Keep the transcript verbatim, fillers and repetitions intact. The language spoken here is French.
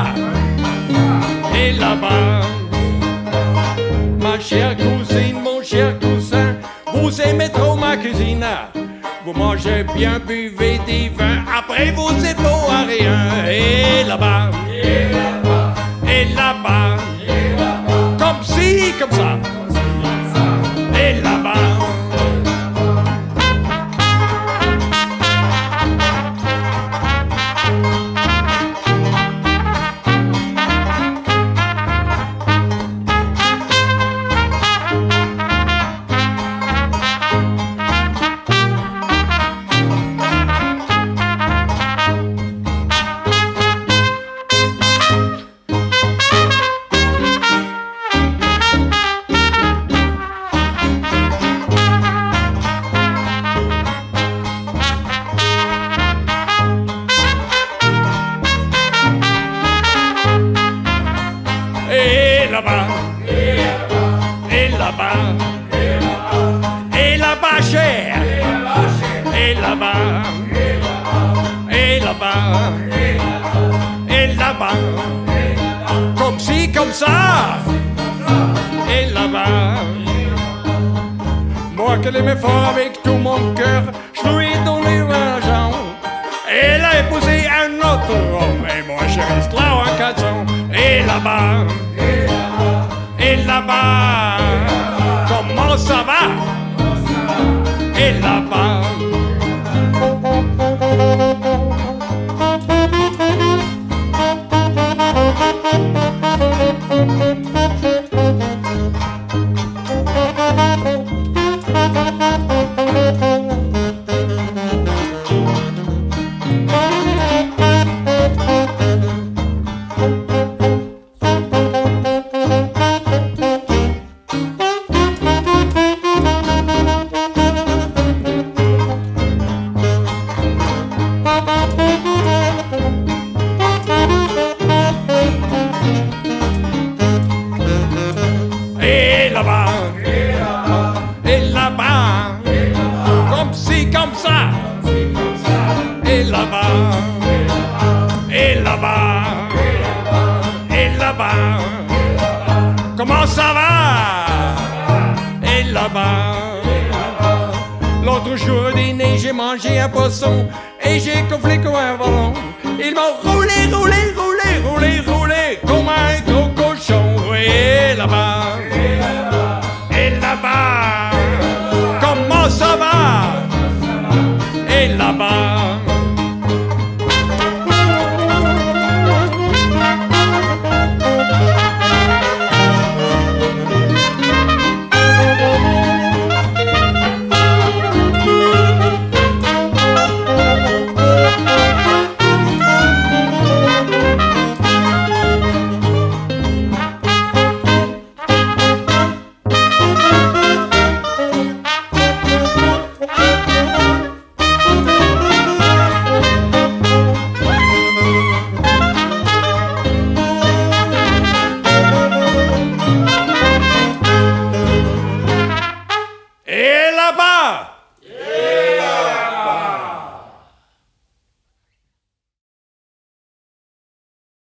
Et là-bas, ma chère cousine, mon cher cousin, vous aimez trop ma cuisine. Vous mangez bien, buvez des vins, après vous êtes beau à rien. Et là-bas, Et là-bas, et là-bas, et là-bas, comme ci, comme ça, comme ça, et là-bas. Et là-bas, et là-bas, et là-bas, et là-bas, et là-bas, cher, et là-bas, et là-bas, et là-bas, et là-bas, et là-bas, et là-bas, et là-bas, comme ci, comme ça, et là-bas. Moi qui l'aimais fort avec tout mon cœur, je lui ai donné l'argent. Elle a épousé un autre homme, et moi je reste là en caleçon. Et là-bas, et là-bas, et là-bas, comment ça va? Et là-bas. Et là-bas, et là-bas, et là-bas, et là-bas, comme ci, comme ça, c'est comme ça, et là-bas, et là-bas, et là-bas, et là-bas, et là-bas, et là-bas, comment ça va? Et là-bas, et là-bas, l'autre jour au dîner, j'ai mangé un poisson et j'ai gonflé comme un ballon. Ils m'ont roulé, roulé, roulé.